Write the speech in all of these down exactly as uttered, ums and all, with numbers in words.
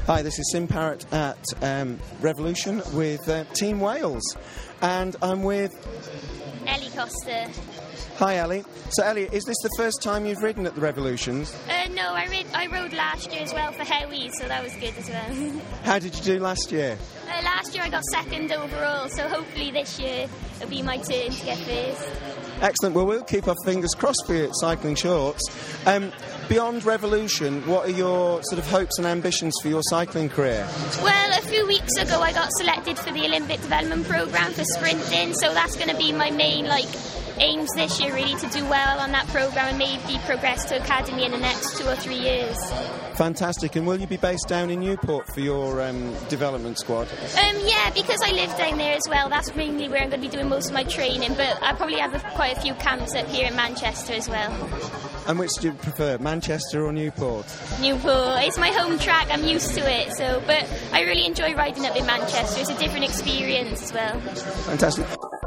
Hi, this is Sim Parrott at um, Revolution with uh, Team Wales, and I'm with Ellie Costa. Hi, Ellie. So, Ellie, is this the first time you've ridden at the Revolutions? Uh, no, I, rid- I rode last year as well for Howie, so that was good as well. How did you do last year? Uh, last year I got second overall, so hopefully this year it'll be my turn to get first. Excellent. Well, we'll keep our fingers crossed for you at Cycling Shorts. Um, beyond Revolution, what are your sort of hopes and ambitions for your cycling career? Well, a few weeks ago I got selected for the Olympic Development Programme for sprinting, so that's going to be my main, like, aims this year, really, to do well on that programme and maybe progress to academy in the next two or three years. Fantastic. And will you be based down in Newport for your um, development squad? Um, yeah, because I live down there as well, that's mainly where I'm going to be doing most of my training, but I probably have a, quite a few camps up here in Manchester as well. And which do you prefer, Manchester or Newport? Newport. It's my home track, I'm used to it, so but I really enjoy riding up in Manchester. It's a different experience as well. Fantastic.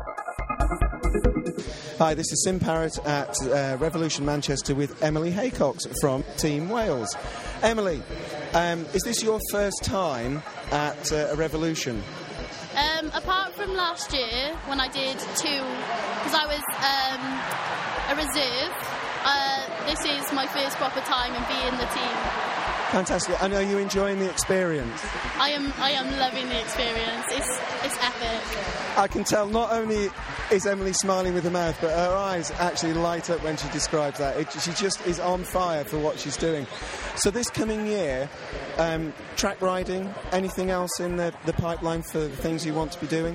Hi, this is Sim Parrott at uh, Revolution Manchester with Emily Haycox from Team Wales. Emily, um, is this your first time at uh, a Revolution? Um, apart from last year, when I did two, because I was um, a reserve, uh, this is my first proper time in being the team. Fantastic. And are you enjoying the experience? I am I am loving the experience. It's it's epic. I can tell not only is Emily smiling with her mouth, but her eyes actually light up when she describes that. It, she just is on fire for what she's doing. So this coming year, um, track riding, anything else in the, the pipeline for the things you want to be doing?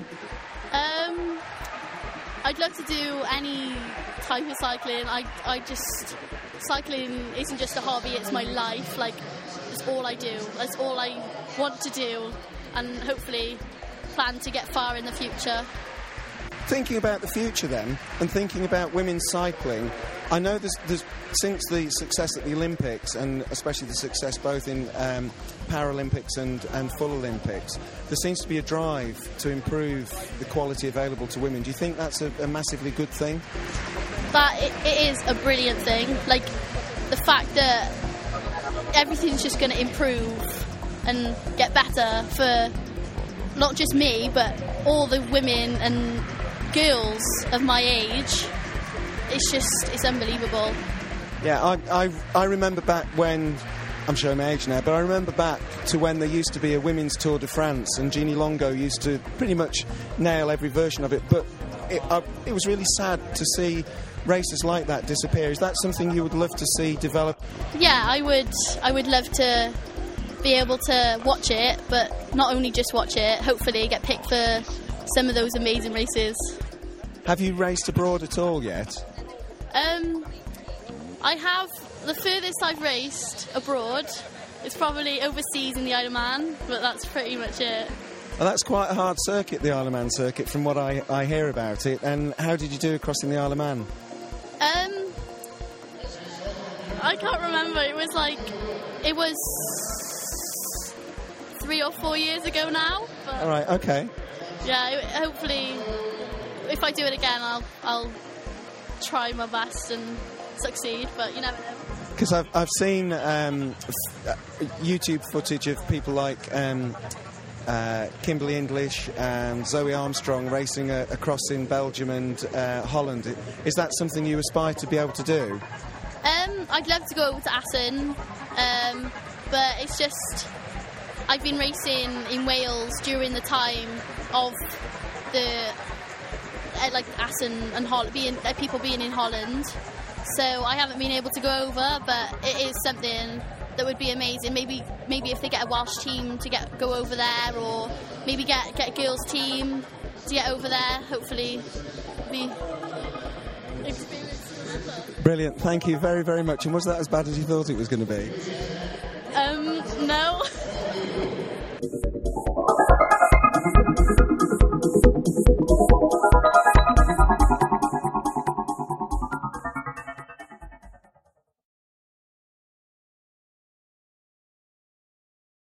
Um, I'd love to do any type of cycling. I, I just... Cycling isn't just a hobby, it's my life. Like, it's all I do. That's all I want to do, and hopefully plan to get far in the future. Thinking about the future then, and thinking about women's cycling, I know there's, there's since the success at the Olympics, and especially the success both in um, Paralympics and, and full Olympics, there seems to be a drive to improve the quality available to women. Do you think that's a, a massively good thing? That it, it is a brilliant thing. Like, the fact that everything's just going to improve and get better for not just me, but all the women and girls of my age. It's just, it's unbelievable. Yeah, I, I, I remember back when, I'm showing my age now, but I remember back to when there used to be a women's Tour de France, and Jeannie Longo used to pretty much nail every version of it, but it, uh, it was really sad to see races like that disappear. Is that something you would love to see develop? Yeah, I would I would love to be able to watch it, but not only just watch it, hopefully get picked for some of those amazing races. Have you raced abroad at all yet? Um, I have. The furthest I've raced abroad is probably overseas in the Isle of Man, but that's pretty much it. Well, that's quite a hard circuit, the Isle of Man circuit, from what I, I hear about it. And how did you do crossing the Isle of Man? Um, I can't remember. It was like, it was three or four years ago now. But all right, okay. Yeah, it, hopefully, if I do it again, I'll I'll try my best and succeed. But you never know. Because I've I've seen um, f- YouTube footage of people like um, uh, Kimberly English and Zoe Armstrong racing a- across in Belgium and uh, Holland. Is that something you aspire to be able to do? Um, I'd love to go over to Assen, um, but it's just I've been racing in Wales during the time of the uh, like Assen and Hol- being uh, people being in Holland. So I haven't been able to go over, but it is something that would be amazing. Maybe maybe if they get a Welsh team to get go over there, or maybe get, get a girls team to get over there, hopefully be experienced. Brilliant, thank you very, very much. And was that as bad as you thought it was going to be? Um, no.